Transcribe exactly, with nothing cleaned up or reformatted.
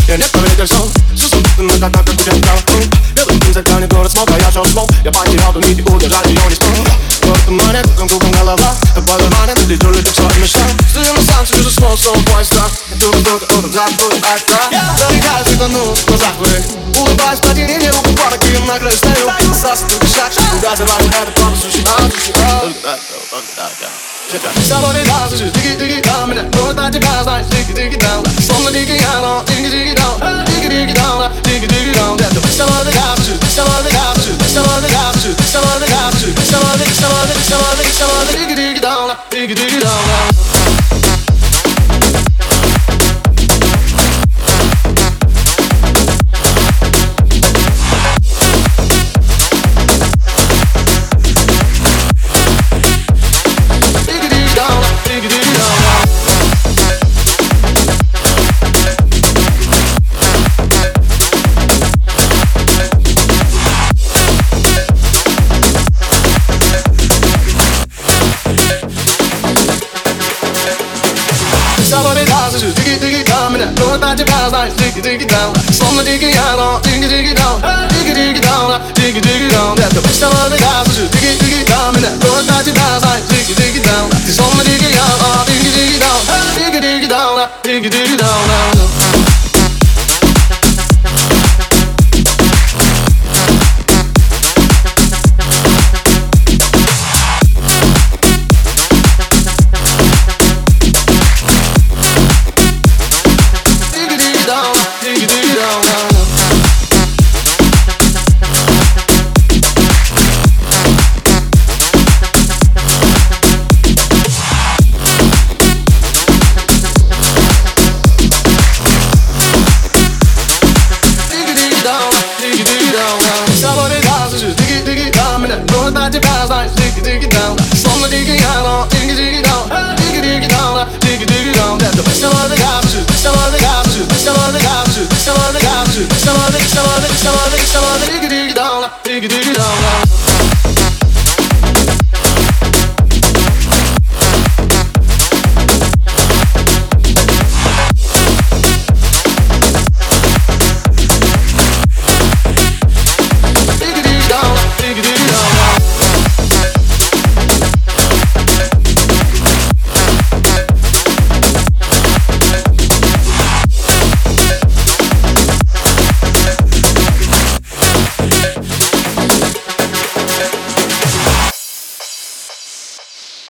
Я не поверил сон, чувствую, будто мы так, как у тебя стало. Белый дым, зеркальный город, смог, а я шел смог. Я потерял ту нить и удержать ее не смог. Город тумане, кругом кругом голова. Тобой кармане, ты лежу, летишь в своем мешке. Стою на станции, вижу снова, снова твой страх. Я думаю, кто-то утром забудет от страх. Зарекаю, светану в глазах твоих. Улыбаюсь в падении, руку по ноге, на краю стою. Сасу, ты шаг, куда завалю, это просто суши. С тобой летал, слышишь, дigi-digi down. Меня будет на тебя, знаешь, digi-digi down. Словно дикий яно, digi-digi down. Digi-digi down, digi-digi down. С тобой летал, слышишь, с тобой летал, слышишь, с тобой летал, слышишь, с тобой летал, слышишь, с тобой летал, с тобой летал, с тобой летал, с тобой летал, digi-digi down, digi-digi down. Somebody does it, diggy diggy down. Меня будет на тебя, знаешь, diggy diggy down. Словно дикий яно, diggy diggy down. Diggy diggy down, diggy diggy down. Somebody does it, diggy diggy down. Меня будет на тебя, знаешь, diggy diggy down. Ты словно дикий яно, diggy diggy down. Diggy diggy down, diggy diggy down. Будет на тебя, знаешь, digi-digi down. Словно дикий яно, digi-digi down. Digi-digi down, digi-digi down. С тобой летал, с тобой летал, с тобой летал, с тобой летал, с тобой летал, с тобой летал, с тобой летал, digi-digi down, digi-digi down.